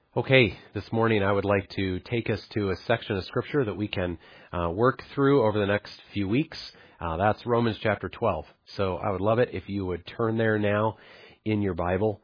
Okay, this morning I would like to take us to a section of Scripture that we can work through over the next few weeks. That's Romans chapter 12. So I would love it if you would turn there now in your Bible.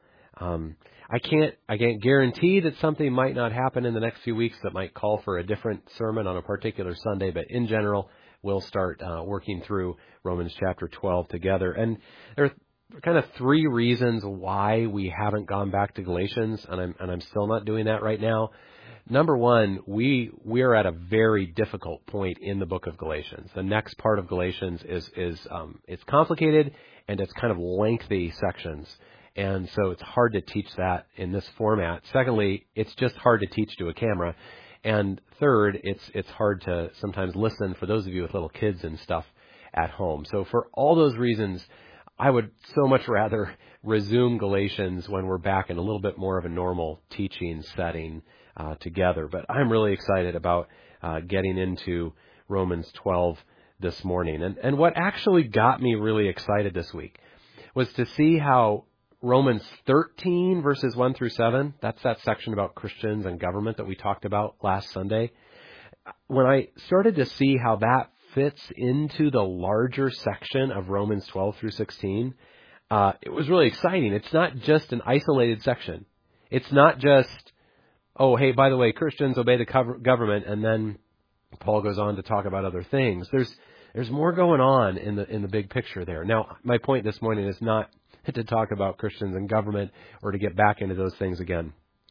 I can't guarantee that something might not happen in the next few weeks that might call for a different sermon on a particular Sunday, but in general, we'll start working through Romans chapter 12 together. And there are kind of three reasons why we haven't gone back to Galatians, and I'm still not doing that right now. Number one, we are at a very difficult point in the book of Galatians. The next part of Galatians is it's complicated and it's kind of lengthy sections, and so it's hard to teach that in this format. Secondly, it's just hard to teach to a camera, and third, it's hard to sometimes listen for those of you with little kids and stuff at home. So for all those reasons, I would so much rather resume Galatians when we're back in a little bit more of a normal teaching setting together. But I'm really excited about getting into Romans 12 this morning. And what actually got me really excited this week was to see how Romans 13, verses 1 through 7, that's that section about Christians and government that we talked about last Sunday. When I started to see how that fits into the larger section of Romans 12 through 16, it was really exciting. It's not just an isolated section. It's not just, oh, hey, by the way, Christians obey the government, and then Paul goes on to talk about other things. There's more going on in the big picture there. Now, my point this morning is not to talk about Christians and government or to get back into those things again.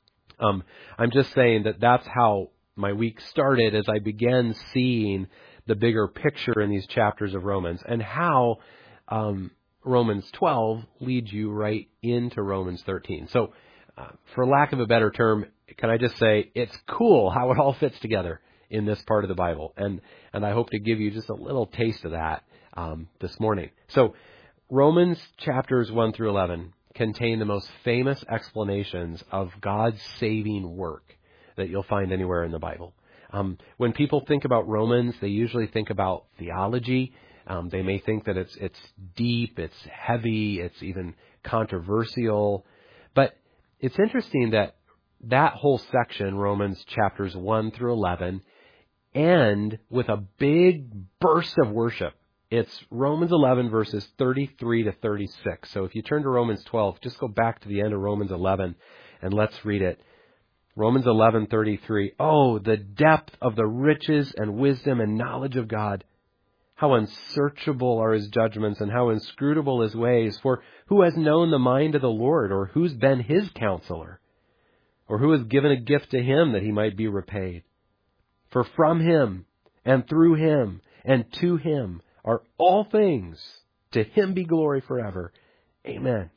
I'm just saying that that's how my week started as I began seeing the bigger picture in these chapters of Romans and how Romans 12 leads you right into Romans 13. So for lack of a better term, can I just say it's cool how it all fits together in this part of the Bible. And I hope to give you just a little taste of that this morning. So Romans chapters 1 through 11 contain the most famous explanations of God's saving work that you'll find anywhere in the Bible. When people think about Romans, they usually think about theology. They may think that it's deep, it's heavy, it's even controversial. But it's interesting that whole section, Romans chapters 1 through 11, end with a big burst of worship. It's Romans 11, verses 33 to 36. So if you turn to Romans 12, just go back to the end of Romans 11, and let's read it. Romans 11:33. Oh, the depth of the riches and wisdom and knowledge of God. How unsearchable are his judgments and how inscrutable his ways. For who has known the mind of the Lord, or who's been his counselor? Or who has given a gift to him that he might be repaid? For from him and through him and to him are all things. To him be glory forever. Amen.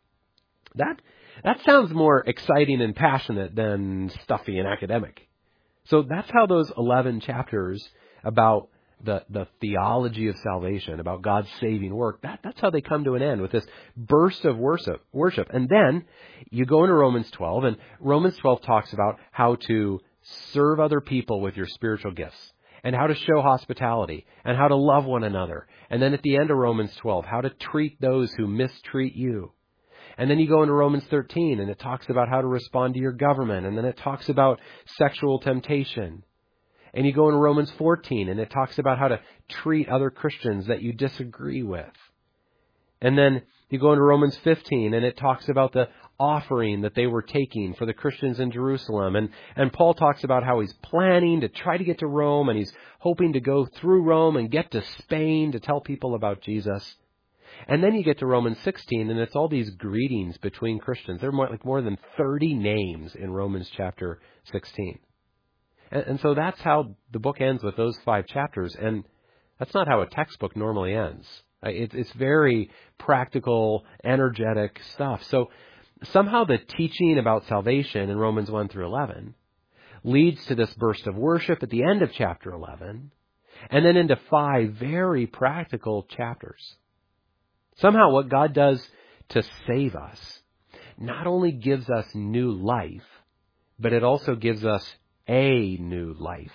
That sounds more exciting and passionate than stuffy and academic. So that's how those 11 chapters about the theology of salvation, about God's saving work, that's how they come to an end with this burst of worship. And then you go into Romans 12, and Romans 12 talks about how to serve other people with your spiritual gifts, and how to show hospitality, and how to love one another. And then at the end of Romans 12, how to treat those who mistreat you. And then you go into Romans 13, and it talks about how to respond to your government. And then it talks about sexual temptation. And you go into Romans 14, and it talks about how to treat other Christians that you disagree with. And then you go into Romans 15, and it talks about the offering that they were taking for the Christians in Jerusalem. And Paul talks about how he's planning to try to get to Rome, and he's hoping to go through Rome and get to Spain to tell people about Jesus. And then you get to Romans 16, and it's all these greetings between Christians. There are more than 30 names in Romans chapter 16. And so that's how the book ends with those 5 chapters. And that's not how a textbook normally ends. It's very practical, energetic stuff. So somehow the teaching about salvation in Romans 1 through 11 leads to this burst of worship at the end of chapter 11, and then into 5 very practical chapters. Somehow what God does to save us not only gives us new life, but it also gives us a new life.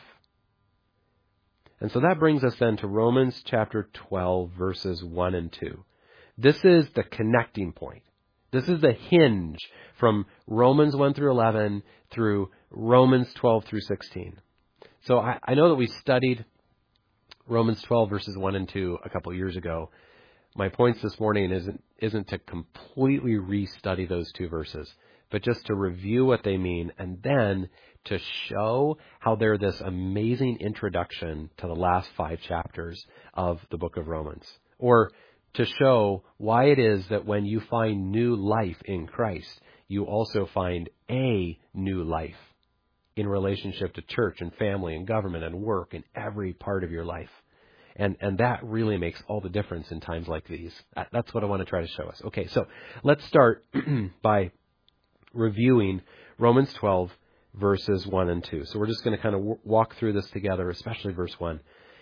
And so that brings us then to Romans chapter 12, verses 1 and 2. This is the connecting point This is the hinge from Romans 1 through 11 through Romans 12 through 16. So I know that we studied Romans 12 verses 1 and 2 a couple years ago. My points this morning isn't to completely restudy those two verses, but just to review what they mean and then to show how they're this amazing introduction to the last 5 chapters of the book of Romans. Or to show why it is that when you find new life in Christ, you also find a new life in relationship to church and family and government and work and every part of your life. And that really makes all the difference in times like these. That's what I want to try to show us. Okay, so let's start by reviewing Romans 12, verses 1 and 2. So we're just going to kind of walk through this together, especially verse 1.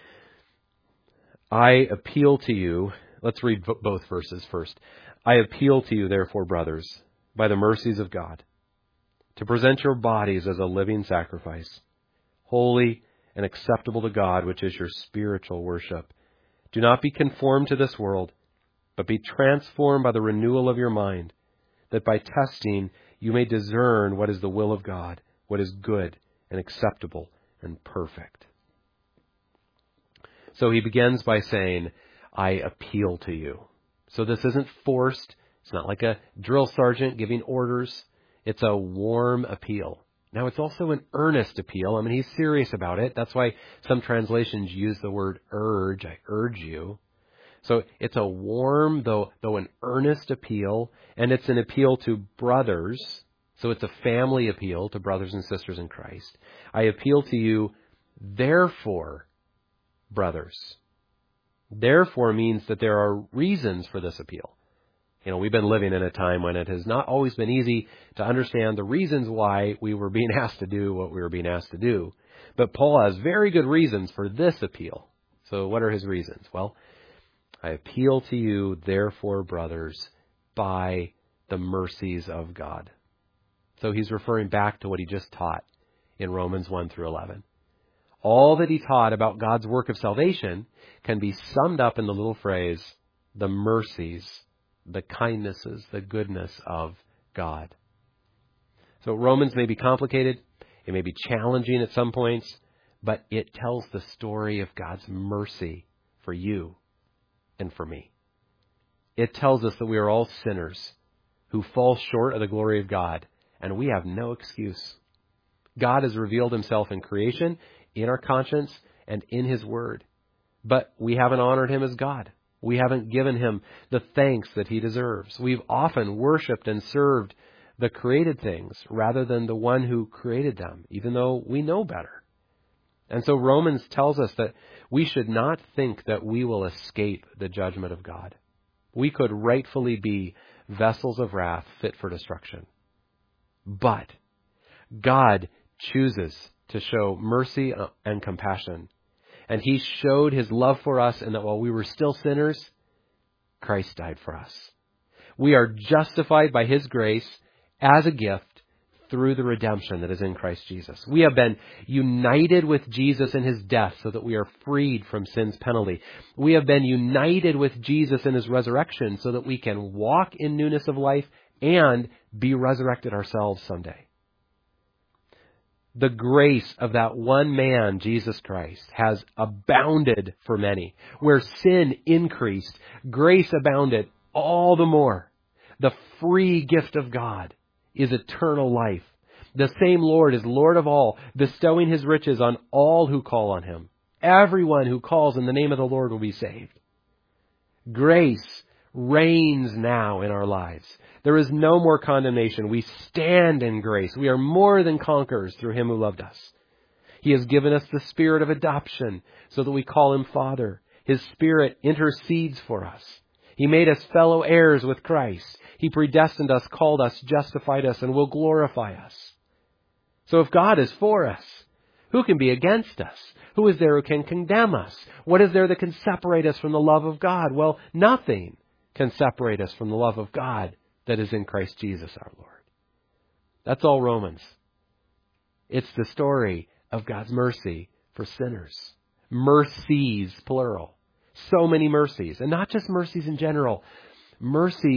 I appeal to you. Let's read both verses first. I appeal to you, therefore, brothers, by the mercies of God, to present your bodies as a living sacrifice, holy and acceptable to God, which is your spiritual worship. Do not be conformed to this world, but be transformed by the renewal of your mind, that by testing you may discern what is the will of God, what is good and acceptable and perfect. So he begins by saying, I appeal to you. So this isn't forced. It's not like a drill sergeant giving orders. It's a warm appeal. Now, it's also an earnest appeal. I mean, he's serious about it. That's why some translations use the word urge. I urge you. So it's a warm, though an earnest appeal, and it's an appeal to brothers. So it's a family appeal to brothers and sisters in Christ. I appeal to you, therefore, brothers. Therefore means that there are reasons for this appeal. You know, we've been living in a time when it has not always been easy to understand the reasons why we were being asked to do what we were being asked to do. But Paul has very good reasons for this appeal. So what are his reasons? Well, I appeal to you, therefore, brothers, by the mercies of God. So he's referring back to what he just taught in Romans 1 through 11. All that he taught about God's work of salvation can be summed up in the little phrase, the mercies, the kindnesses, the goodness of God. So Romans may be complicated. It may be challenging at some points, but it tells the story of God's mercy for you and for me. It tells us that we are all sinners who fall short of the glory of God, and we have no excuse. God has revealed himself in creation, in our conscience, and in his word. But we haven't honored him as God. We haven't given him the thanks that he deserves. We've often worshipped and served the created things rather than the one who created them, even though we know better. And so Romans tells us that we should not think that we will escape the judgment of God. We could rightfully be vessels of wrath fit for destruction. But God chooses to show mercy and compassion. And he showed his love for us in that while we were still sinners, Christ died for us. We are justified by his grace as a gift through the redemption that is in Christ Jesus. We have been united with Jesus in his death so that we are freed from sin's penalty. We have been united with Jesus in his resurrection so that we can walk in newness of life and be resurrected ourselves someday. The grace of that one man, Jesus Christ, has abounded for many. Where sin increased, grace abounded all the more. The free gift of God is eternal life. The same Lord is Lord of all, bestowing his riches on all who call on him. Everyone who calls in the name of the Lord will be saved. Grace reigns now in our lives. There is no more condemnation. We stand in grace. We are more than conquerors through him who loved us. He has given us the spirit of adoption so that we call him Father. His Spirit intercedes for us. He made us fellow heirs with Christ. He predestined us, called us, justified us, and will glorify us. So if God is for us, who can be against us? Who is there who can condemn us? What is there that can separate us from the love of God? Well, nothing can separate us from the love of God that is in Christ Jesus our Lord. That's all Romans. It's the story of God's mercy for sinners. Mercies, plural. So many mercies. And not just mercies in general. Mercies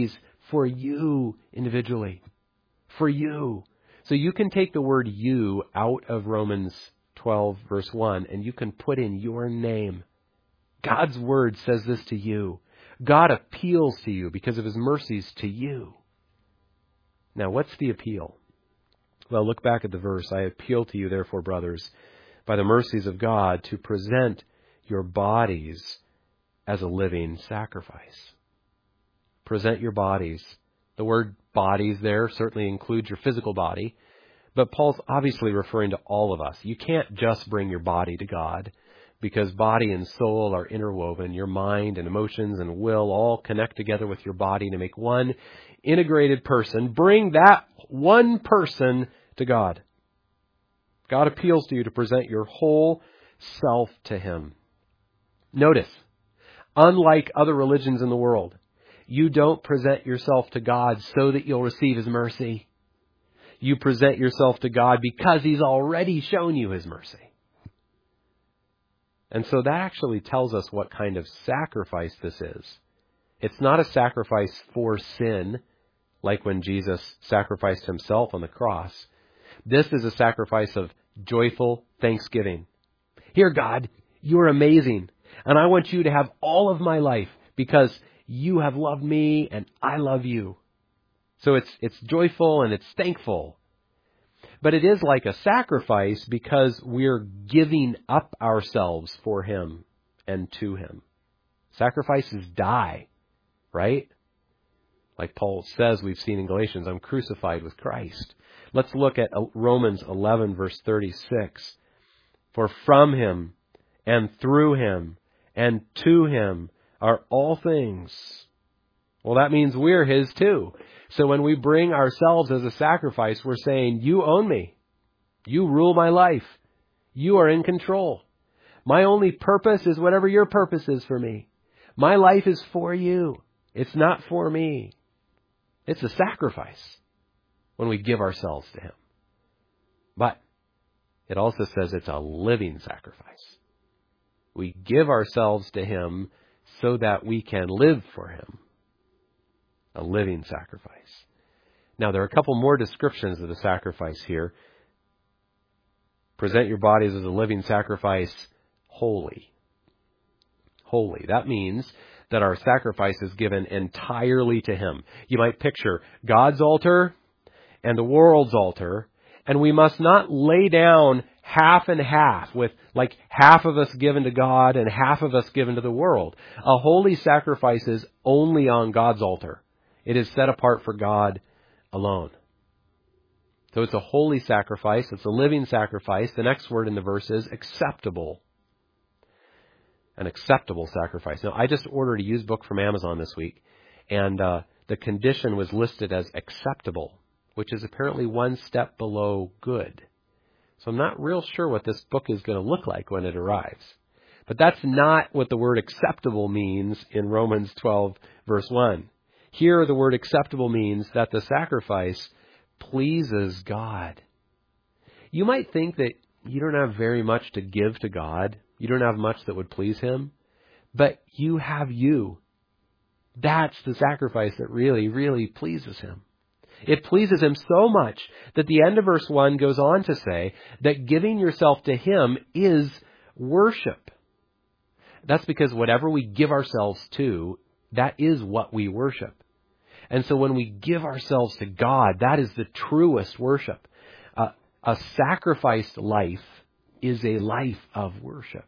for you individually. For you. So you can take the word you out of Romans 12 verse 1 and you can put in your name. God's word says this to you. God appeals to you because of his mercies to you. Now, what's the appeal? Well, look back at the verse. I appeal to you, therefore, brothers, by the mercies of God, to present your bodies as a living sacrifice. Present your bodies. The word bodies there certainly includes your physical body, but Paul's obviously referring to all of us. You can't just bring your body to God because body and soul are interwoven. Your mind and emotions and will all connect together with your body to make one integrated person. Bring that one person to God. God appeals to you to present your whole self to him. Notice, unlike other religions in the world, you don't present yourself to God so that you'll receive his mercy. You present yourself to God because he's already shown you his mercy. And so that actually tells us what kind of sacrifice this is. It's not a sacrifice for sin, like when Jesus sacrificed himself on the cross. This is a sacrifice of joyful thanksgiving. Here, God, you're amazing, and I want you to have all of my life because you have loved me and I love you. So it's joyful and it's thankful. But it is like a sacrifice because we're giving up ourselves for him and to him. Sacrifices die, right? Like Paul says, we've seen in Galatians, I'm crucified with Christ. Let's look at Romans 11, verse 36. For from him and through him and to him are all things. Well, that means we're his too. So when we bring ourselves as a sacrifice, we're saying, you own me. You rule my life. You are in control. My only purpose is whatever your purpose is for me. My life is for you. It's not for me. It's a sacrifice when we give ourselves to him. But it also says it's a living sacrifice. We give ourselves to him so that we can live for him. A living sacrifice. Now, there are a couple more descriptions of the sacrifice here. Present your bodies as a living sacrifice, holy. Holy. That means that our sacrifice is given entirely to him. You might picture God's altar and the world's altar, and we must not lay down half and half with like half of us given to God and half of us given to the world. A holy sacrifice is only on God's altar. It is set apart for God alone. So it's a holy sacrifice. It's a living sacrifice. The next word in the verse is acceptable. An acceptable sacrifice. Now, I just ordered a used book from Amazon this week, and the condition was listed as acceptable, which is apparently one step below good. So I'm not real sure what this book is going to look like when it arrives. But that's not what the word acceptable means in Romans 12, verse 1. Here, the word acceptable means that the sacrifice pleases God. You might think that you don't have very much to give to God. You don't have much that would please him. But you have you. That's the sacrifice that really, really pleases him. It pleases him so much that the end of verse 1 goes on to say that giving yourself to him is worship. That's because whatever we give ourselves to, that is what we worship. And so when we give ourselves to God, that is the truest worship. A sacrificed life is a life of worship.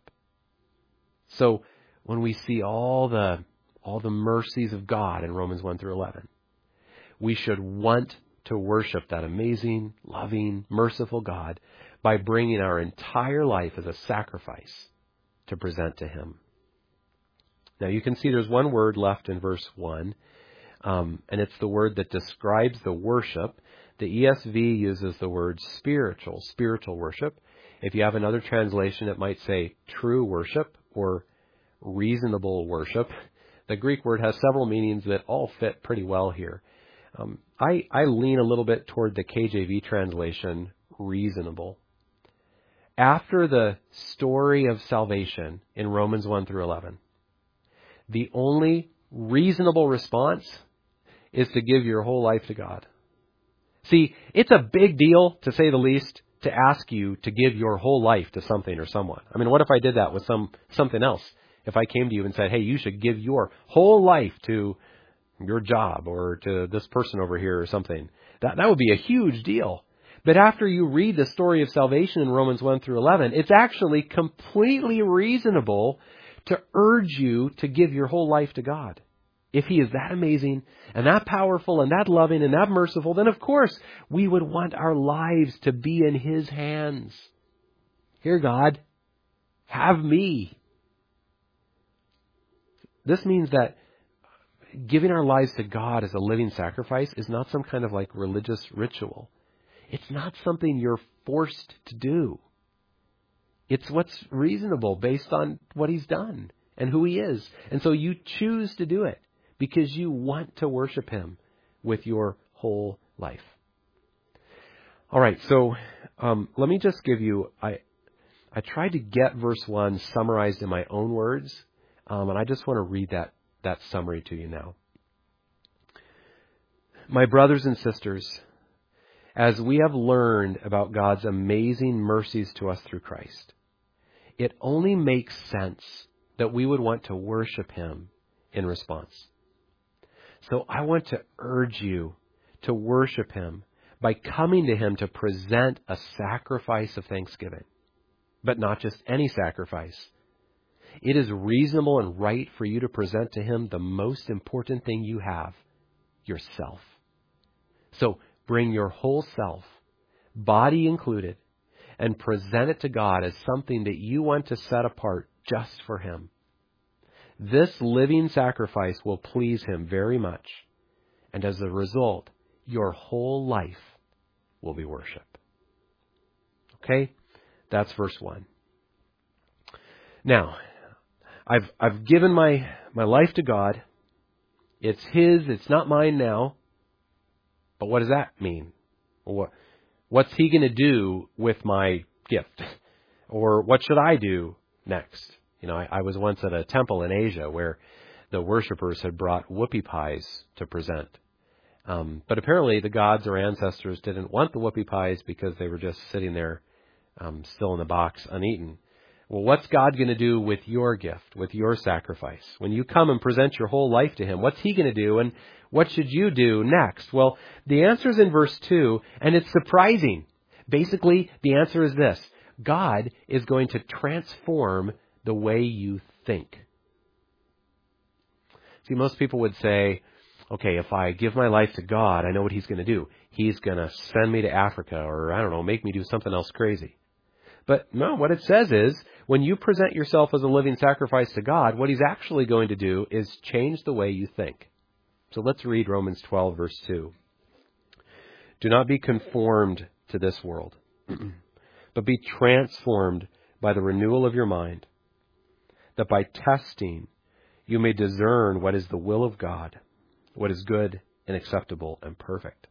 So when we see all the mercies of God in Romans 1 through 11, we should want to worship that amazing, loving, merciful God by bringing our entire life as a sacrifice to present to him. Now you can see there's one word left in verse 1, and it's the word that describes the worship. The ESV uses the word spiritual worship. If you have another translation, it might say true worship or reasonable worship. The Greek word has several meanings that all fit pretty well here. I lean a little bit toward the KJV translation, reasonable. After the story of salvation in Romans 1 through 11, the only reasonable response is to give your whole life to God. See, it's a big deal, to say the least, to ask you to give your whole life to something or someone. I mean, what if I did that with something else? If I came to you and said, hey, you should give your whole life to your job or to this person over here or something. That would be a huge deal. But after you read the story of salvation in Romans 1 through 11, it's actually completely reasonable to urge you to give your whole life to God. If He is that amazing and that powerful and that loving and that merciful, then of course we would want our lives to be in His hands. Here, God, have me. This means that giving our lives to God as a living sacrifice is not some kind of like religious ritual. It's not something you're forced to do. It's what's reasonable based on what He's done and who He is. And so you choose to do it because you want to worship Him with your whole life. All right, so let me just give you, I tried to get verse 1 summarized in my own words, and I just want to read that summary to you now. My brothers and sisters, as we have learned about God's amazing mercies to us through Christ, it only makes sense that we would want to worship Him in response. So I want to urge you to worship Him by coming to Him to present a sacrifice of thanksgiving, but not just any sacrifice. It is reasonable and right for you to present to Him the most important thing you have, yourself. So bring your whole self, body included, and present it to God as something that you want to set apart just for Him. This living sacrifice will please Him very much, and as a result, your whole life will be worship. Okay? That's verse 1. Now, I've given my life to God. It's His, it's not mine now. But what does that mean? What's He going to do with my gift? Or what should I do next? You know, I was once at a temple in Asia where the worshipers had brought whoopie pies to present. But apparently the gods or ancestors didn't want the whoopie pies because they were just sitting there still in the box uneaten. Well, what's God going to do with your gift, with your sacrifice? When you come and present your whole life to Him, what's He going to do? And what should you do next? Well, the answer is in verse 2, and it's surprising. Basically, the answer is this. God is going to transform the way you think. See, most people would say, okay, if I give my life to God, I know what He's going to do. He's going to send me to Africa or, I don't know, make me do something else crazy. But no, what it says is, when you present yourself as a living sacrifice to God, what He's actually going to do is change the way you think. So let's read Romans 12, verse 2. Do not be conformed to this world, but be transformed by the renewal of your mind, that by testing you may discern what is the will of God, what is good and acceptable and perfect.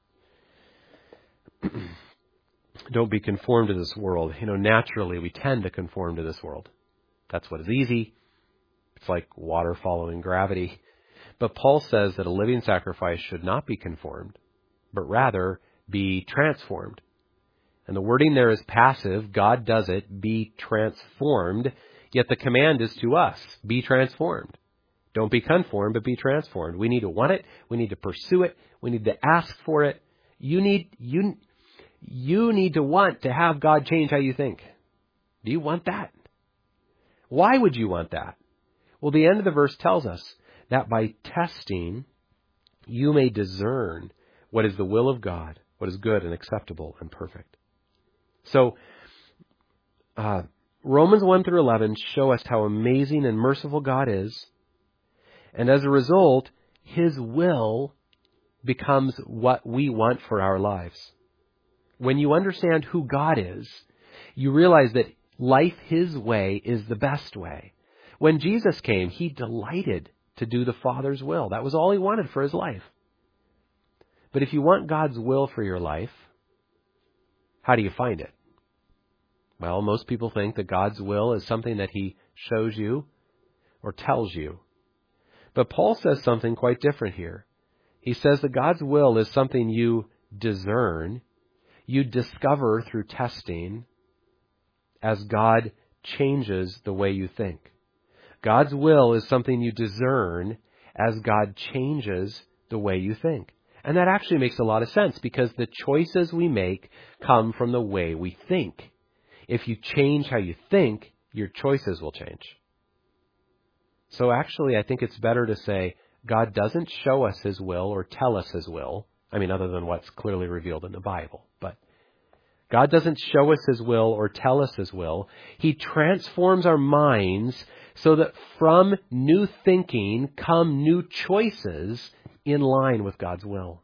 Don't be conformed to this world. You know, naturally we tend to conform to this world. That's what is easy. It's like water following gravity. But Paul says that a living sacrifice should not be conformed, but rather be transformed. And the wording there is passive. God does it. Be transformed. Yet the command is to us. Be transformed. Don't be conformed, but be transformed. We need to want it. We need to pursue it. We need to ask for it. You need to want to have God change how you think. Do you want that? Why would you want that? Well, the end of the verse tells us that by testing, you may discern what is the will of God, what is good and acceptable and perfect. So, Romans 1 through 11 show us how amazing and merciful God is. And as a result, His will becomes what we want for our lives. When you understand who God is, you realize that life His way is the best way. When Jesus came, He delighted to do the Father's will. That was all He wanted for His life. But if you want God's will for your life, how do you find it? Well, most people think that God's will is something that He shows you or tells you. But Paul says something quite different here. He says that God's will is something you discern, you discover through testing as God changes the way you think. God's will is something you discern as God changes the way you think. And that actually makes a lot of sense because the choices we make come from the way we think. If you change how you think, your choices will change. So actually, I think it's better to say God doesn't show us His will or tell us His will. I mean, other than what's clearly revealed in the Bible. But God doesn't show us His will or tell us His will. He transforms our minds so that from new thinking come new choices in line with God's will.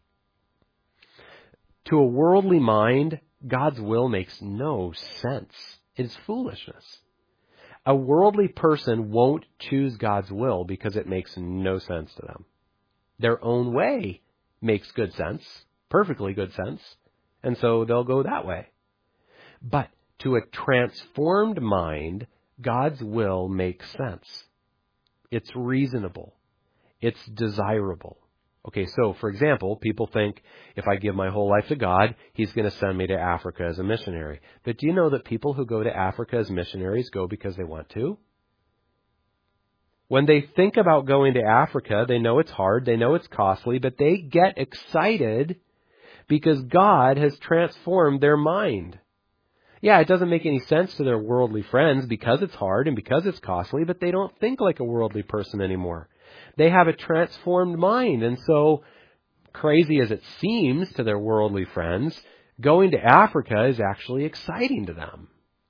To a worldly mind, God's will makes no sense. It is foolishness. A worldly person won't choose God's will because it makes no sense to them. Their own way makes good sense, perfectly good sense, and so they'll go that way. But to a transformed mind, God's will makes sense. It's reasonable. It's desirable. Okay, so for example, people think if I give my whole life to God, He's going to send me to Africa as a missionary. But do you know that people who go to Africa as missionaries go because they want to? When they think about going to Africa, they know it's hard, they know it's costly, but they get excited because God has transformed their mind. Yeah, it doesn't make any sense to their worldly friends because it's hard and because it's costly, but they don't think like a worldly person anymore. They have a transformed mind, and so, crazy as it seems to their worldly friends, going to Africa is actually exciting to them.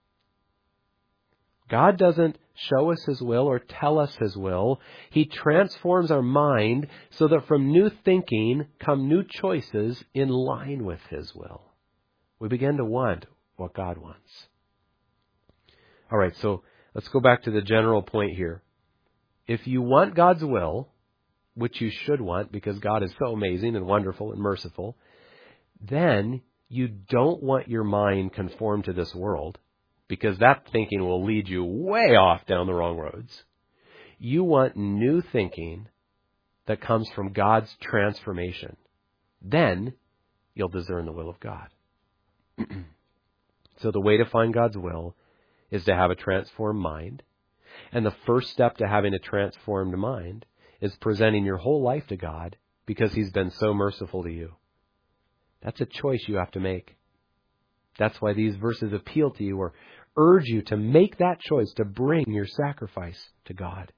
God doesn't show us His will or tell us His will. He transforms our mind so that from new thinking come new choices in line with His will. We begin to want what God wants. All right, so let's go back to the general point here. If you want God's will, which you should want because God is so amazing and wonderful and merciful, then you don't want your mind conformed to this world because that thinking will lead you way off down the wrong roads. You want new thinking that comes from God's transformation. Then you'll discern the will of God. So the way to find God's will is to have a transformed mind. And the first step to having a transformed mind is presenting your whole life to God because He's been so merciful to you. That's a choice you have to make. That's why these verses appeal to you or urge you to make that choice to bring your sacrifice to God.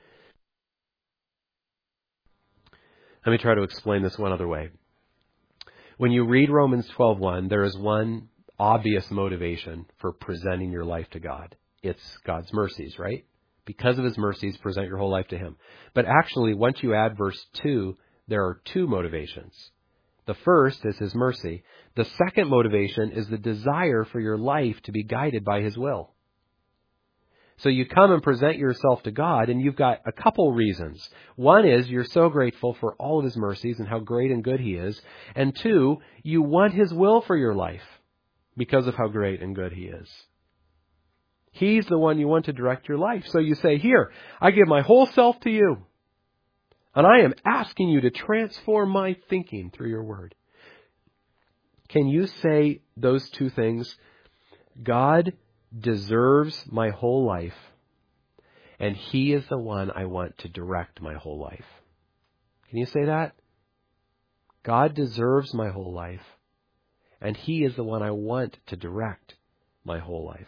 Let me try to explain this one other way. When you read Romans 12:1, there is one obvious motivation for presenting your life to God. It's God's mercies, right? Because of His mercies, present your whole life to Him. But actually, once you add verse 2, there are two motivations. The first is His mercy. The second motivation is the desire for your life to be guided by His will. So you come and present yourself to God, and you've got a couple reasons. One is you're so grateful for all of His mercies and how great and good He is. And two, you want His will for your life because of how great and good He is. He's the one you want to direct your life. So you say, here, I give my whole self to you. And I am asking you to transform my thinking through your word. Can you say those two things? God deserves my whole life, and He is the one I want to direct my whole life. Can you say that? God deserves my whole life, and He is the one I want to direct my whole life.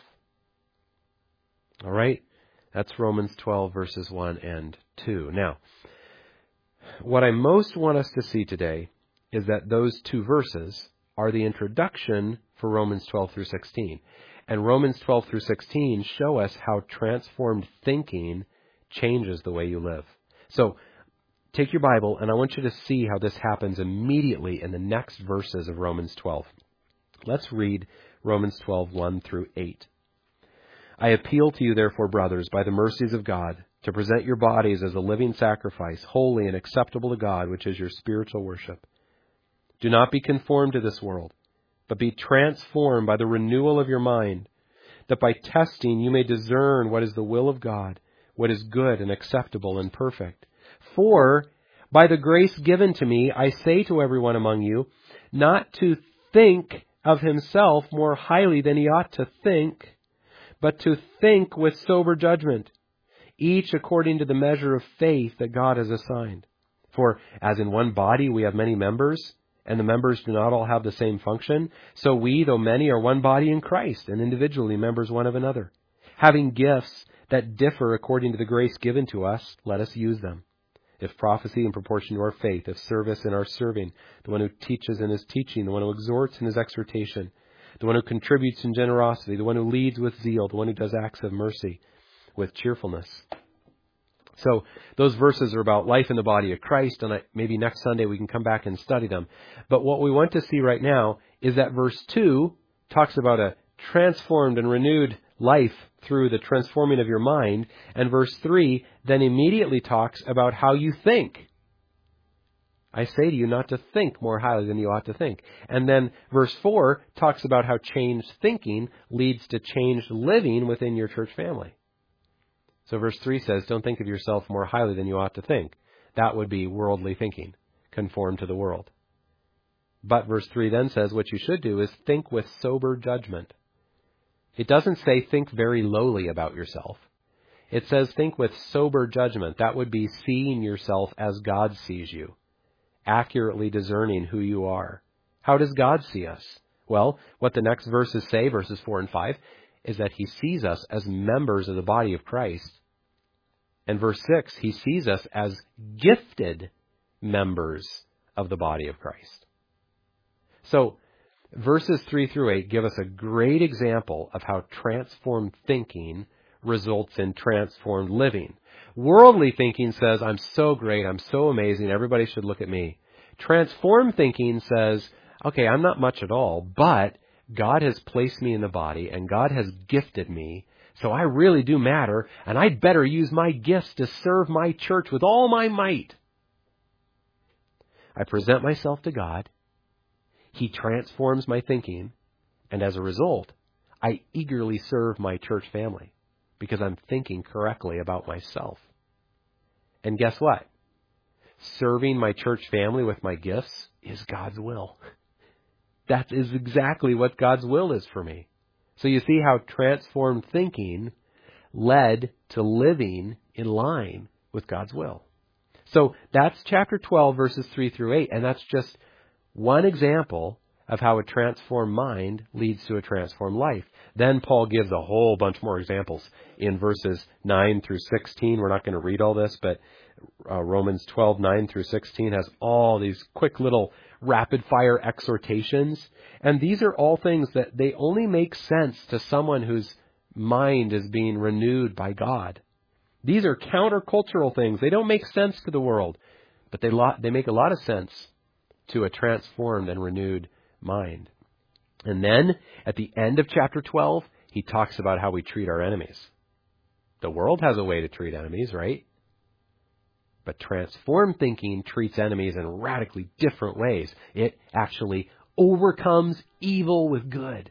All right? That's Romans 12, verses 1 and 2. Now, what I most want us to see today is that those two verses are the introduction for Romans 12 through 16. And Romans 12 through 16 show us how transformed thinking changes the way you live. So, take your Bible, and I want you to see how this happens immediately in the next verses of Romans 12. Let's read Romans 12, 1 through 8. I appeal to you, therefore, brothers, by the mercies of God, to present your bodies as a living sacrifice, holy and acceptable to God, which is your spiritual worship. Do not be conformed to this world, but be transformed by the renewal of your mind, that by testing you may discern what is the will of God, what is good and acceptable and perfect. For By the grace given to me, I say to everyone among you, not to think of himself more highly than he ought to think, but to think with sober judgment, each according to the measure of faith that God has assigned. For as in one body we have many members, and the members do not all have the same function, so we, though many, are one body in Christ, and individually members one of another. Having gifts that differ according to the grace given to us, let us use them. If prophecy in proportion to our faith, if service in our serving, the one who teaches in his teaching, the one who exhorts in his exhortation, the one who contributes in generosity, the one who leads with zeal, the one who does acts of mercy with cheerfulness. So those verses are about life in the body of Christ, and maybe next Sunday we can come back and study them. But what we want to see right now is that verse 2 talks about a transformed and renewed life through the transforming of your mind, and verse 3 then immediately talks about how you think. I say to you not to think more highly than you ought to think. And then verse 4 talks about how changed thinking leads to changed living within your church family. So verse 3 says, don't think of yourself more highly than you ought to think. That would be worldly thinking, conform to the world. But verse 3 then says what you should do is think with sober judgment. It doesn't say think very lowly about yourself. It says think with sober judgment. That would be seeing yourself as God sees you, accurately discerning who you are. How does God see us? Well, what the next verses say, verses 4 and 5, is that he sees us as members of the body of Christ. And verse 6, he sees us as gifted members of the body of Christ. So verses 3 through 8 give us a great example of how transformed thinking results in transformed living. Worldly thinking says, I'm so great, I'm so amazing, everybody should look at me. Transformed thinking says, okay, I'm not much at all, but God has placed me in the body, and God has gifted me, so I really do matter, and I'd better use my gifts to serve my church with all my might. I present myself to God. He transforms my thinking, and as a result, I eagerly serve my church family because I'm thinking correctly about myself. And guess what? Serving my church family with my gifts is God's will. That is exactly what God's will is for me. So you see how transformed thinking led to living in line with God's will. So that's chapter 12, verses 3 through 8, and that's just one example of how a transformed mind leads to a transformed life. Then Paul gives a whole bunch more examples in verses 9 through 16. We're not going to read all this, but Romans 12, 9 through 16 has all these quick little rapid-fire exhortations. And these are all things that they only make sense to someone whose mind is being renewed by God. These are countercultural things. They don't make sense to the world, but they make a lot of sense to a transformed and renewed mind. And then, at the end of chapter 12, he talks about how we treat our enemies. The world has a way to treat enemies, right? But transformed thinking treats enemies in radically different ways. It actually overcomes evil with good.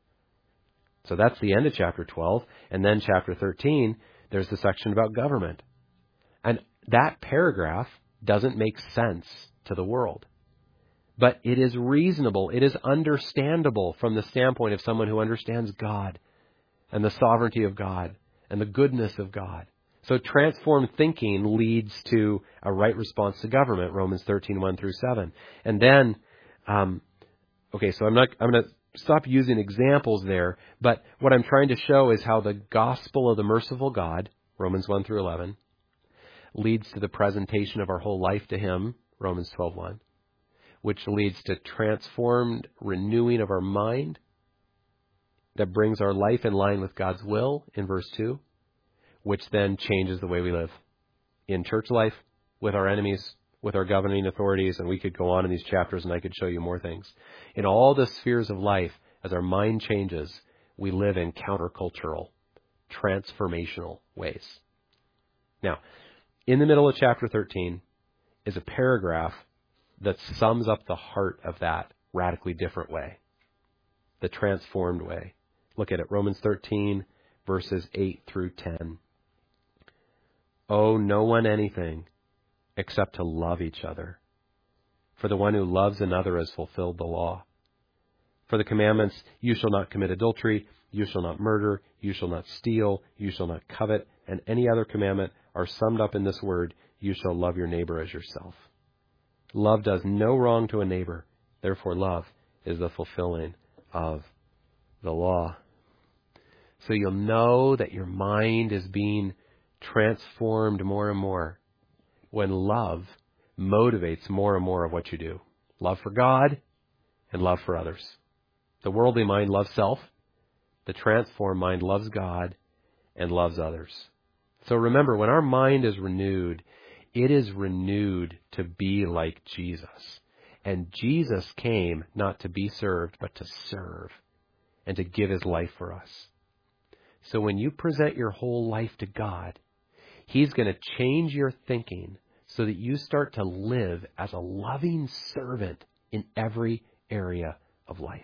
So that's the end of chapter 12. And then chapter 13, there's the section about government. And that paragraph doesn't make sense to the world. But it is reasonable, it is understandable from the standpoint of someone who understands God and the sovereignty of God and the goodness of God. So transformed thinking leads to a right response to government, Romans 13, 1 through 7. And then, I'm going to stop using examples there, but what I'm trying to show is how the gospel of the merciful God, Romans 1 through 11, leads to the presentation of our whole life to Him, Romans 12, 1, which leads to transformed renewing of our mind that brings our life in line with God's will in verse 2, which then changes the way we live in church life, with our enemies, with our governing authorities, and we could go on in these chapters and I could show you more things. In all the spheres of life, as our mind changes, we live in countercultural, transformational ways. Now, in the middle of chapter 13 is a paragraph that sums up the heart of that radically different way, the transformed way. Look at it, Romans 13, verses 8 through 10. Owe no one anything except to love each other. For the one who loves another has fulfilled the law. For the commandments, you shall not commit adultery, you shall not murder, you shall not steal, you shall not covet, and any other commandment are summed up in this word, you shall love your neighbor as yourself. Love does no wrong to a neighbor. Therefore, love is the fulfilling of the law. So you'll know that your mind is being transformed more and more when love motivates more and more of what you do. Love for God and love for others. The worldly mind loves self. The transformed mind loves God and loves others. So remember, when our mind is renewed, it is renewed to be like Jesus. And Jesus came not to be served, but to serve and to give his life for us. So when you present your whole life to God, he's going to change your thinking so that you start to live as a loving servant in every area of life.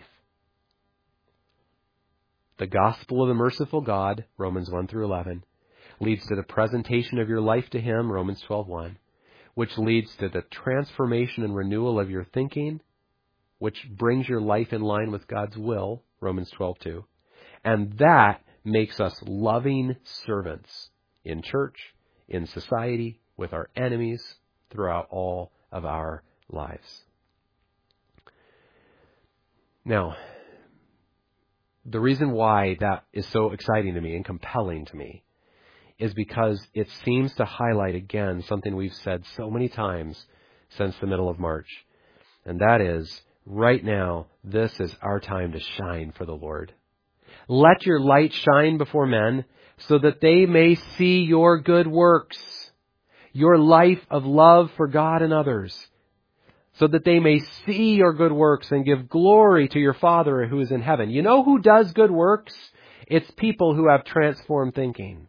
The gospel of the merciful God, Romans 1 through 11, leads to the presentation of your life to him, Romans 12:1, which leads to the transformation and renewal of your thinking, which brings your life in line with God's will, Romans 12:2. And that makes us loving servants in church, in society, with our enemies, throughout all of our lives. Now, the reason why that is so exciting to me and compelling to me is because it seems to highlight again something we've said so many times since the middle of March. And that is, right now, this is our time to shine for the Lord. Let your light shine before men so that they may see your good works, your life of love for God and others, so that they may see your good works and give glory to your Father who is in heaven. You know who does good works? It's people who have transformed thinking.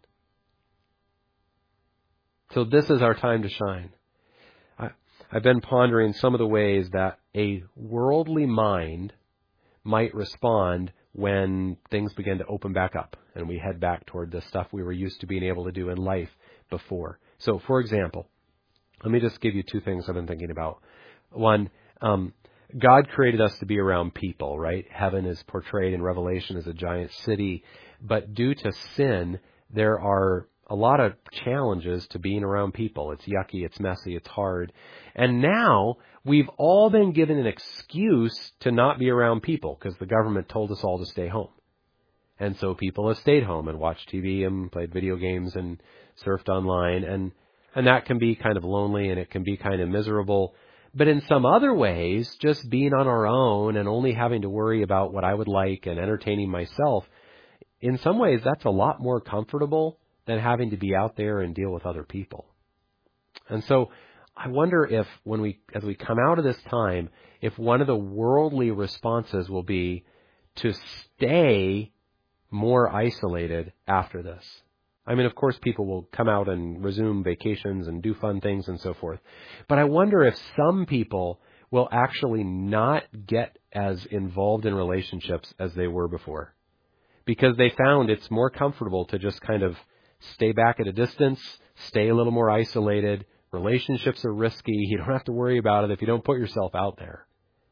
So this is our time to shine. I've been pondering some of the ways that a worldly mind might respond when things begin to open back up and we head back toward the stuff we were used to being able to do in life before. So, for example, let me just give you two things I've been thinking about. One, God created us to be around people, right? Heaven is portrayed in Revelation as a giant city, but due to sin, there are a lot of challenges to being around people. It's yucky, it's messy, it's hard. And now we've all been given an excuse to not be around people because the government told us all to stay home. And so people have stayed home and watched TV and played video games and surfed online. And that can be kind of lonely and it can be kind of miserable. But in some other ways, just being on our own and only having to worry about what I would like and entertaining myself, in some ways that's a lot more comfortable than having to be out there and deal with other people. And so I wonder if as we come out of this time, if one of the worldly responses will be to stay more isolated after this. I mean, of course, people will come out and resume vacations and do fun things and so forth. But I wonder if some people will actually not get as involved in relationships as they were before. Because they found it's more comfortable to just kind of stay back at a distance, stay a little more isolated. Relationships are risky. You don't have to worry about it if you don't put yourself out there.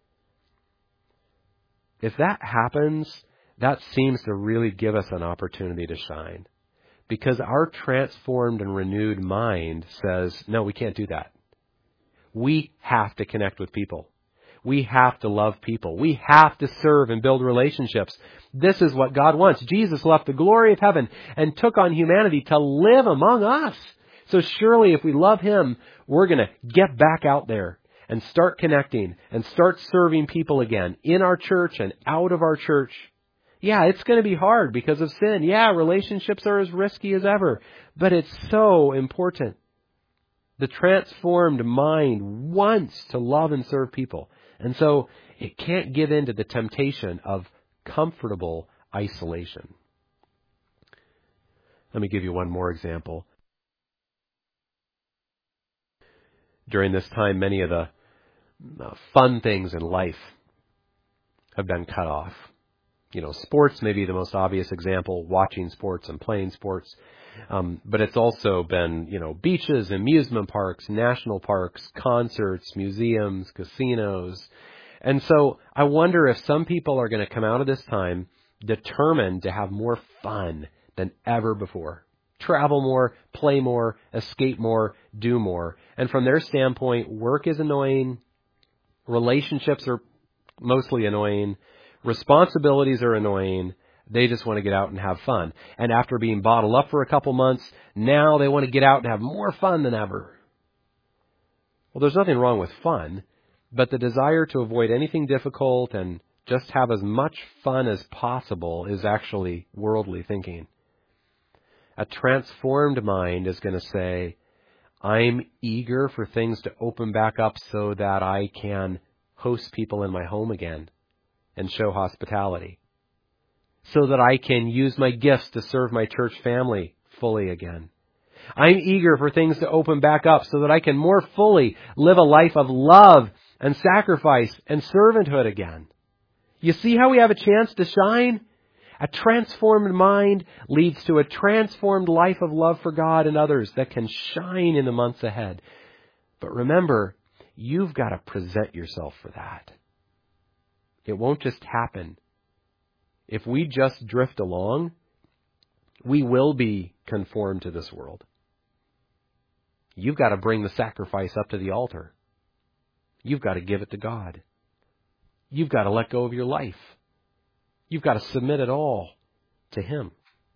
If that happens, that seems to really give us an opportunity to shine. Because our transformed and renewed mind says, no, we can't do that. We have to connect with people. We have to love people. We have to serve and build relationships. This is what God wants. Jesus left the glory of heaven and took on humanity to live among us. So surely if we love him, we're going to get back out there and start connecting and start serving people again in our church and out of our church. Yeah, it's going to be hard because of sin. Yeah, relationships are as risky as ever, but it's so important. The transformed mind wants to love and serve people. And so it can't give in to the temptation of comfortable isolation. Let me give you one more example. During this time, many of the fun things in life have been cut off. Sports may be the most obvious example, watching sports and playing sports. But it's also been, beaches, amusement parks, national parks, concerts, museums, casinos. And so I wonder if some people are going to come out of this time determined to have more fun than ever before. Travel more, play more, escape more, do more. And from their standpoint, work is annoying. Relationships are mostly annoying. Responsibilities are annoying. They just want to get out and have fun. And after being bottled up for a couple months, now they want to get out and have more fun than ever. Well, there's nothing wrong with fun, but the desire to avoid anything difficult and just have as much fun as possible is actually worldly thinking. A transformed mind is going to say, I'm eager for things to open back up so that I can host people in my home again and show hospitality, so that I can use my gifts to serve my church family fully again. I'm eager for things to open back up so that I can more fully live a life of love and sacrifice and servanthood again. You see how we have a chance to shine? A transformed mind leads to a transformed life of love for God and others that can shine in the months ahead. But remember, you've got to present yourself for that. It won't just happen. If we just drift along, we will be conformed to this world. You've got to bring the sacrifice up to the altar. You've got to give it to God. You've got to let go of your life. You've got to submit it all to Him.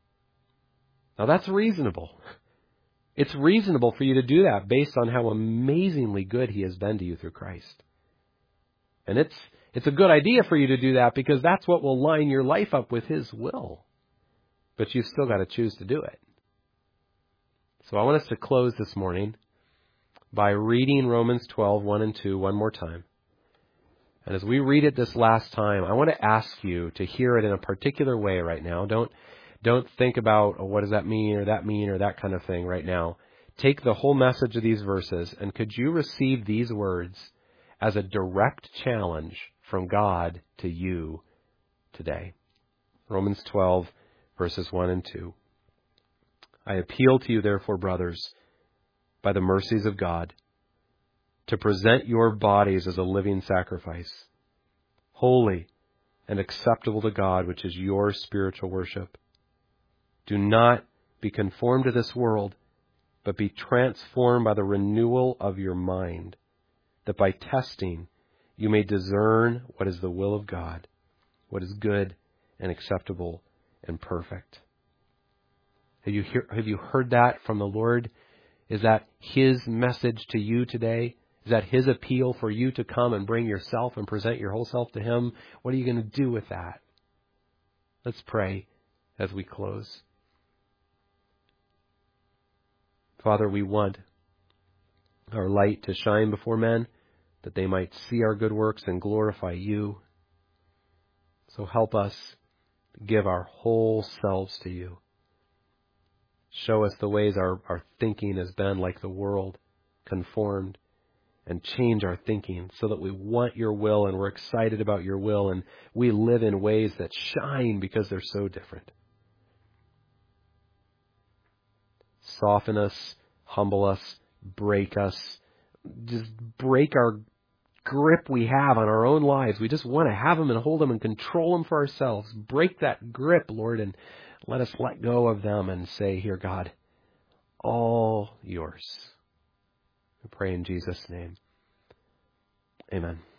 Now that's reasonable. It's reasonable for you to do that based on how amazingly good He has been to you through Christ. And it's a good idea for you to do that because that's what will line your life up with His will. But you've still got to choose to do it. So I want us to close this morning by reading Romans 12, 1 and 2 one more time. And as we read it this last time, I want to ask you to hear it in a particular way right now. Don't think about, what does that mean or that kind of thing right now. Take the whole message of these verses, and could you receive these words as a direct challenge from God to you today? Romans 12, verses 1 and 2. I appeal to you, therefore, brothers, by the mercies of God, to present your bodies as a living sacrifice, holy and acceptable to God, which is your spiritual worship. Do not be conformed to this world, but be transformed by the renewal of your mind, that by testing you may discern what is the will of God, what is good and acceptable and perfect. Have you heard that from the Lord? Is that His message to you today? Is that His appeal for you to come and bring yourself and present your whole self to Him? What are you going to do with that? Let's pray as we close. Father, we want our light to shine before men, that they might see our good works and glorify you. So help us give our whole selves to you. Show us the ways our thinking has been like the world, conformed, and change our thinking so that we want your will and we're excited about your will and we live in ways that shine because they're so different. Soften us, humble us, break us. Just break our grip we have on our own lives. We just want to have them and hold them and control them for ourselves. Break that grip, Lord, and let us let go of them and say, here, God, all yours. We pray in Jesus' name. Amen.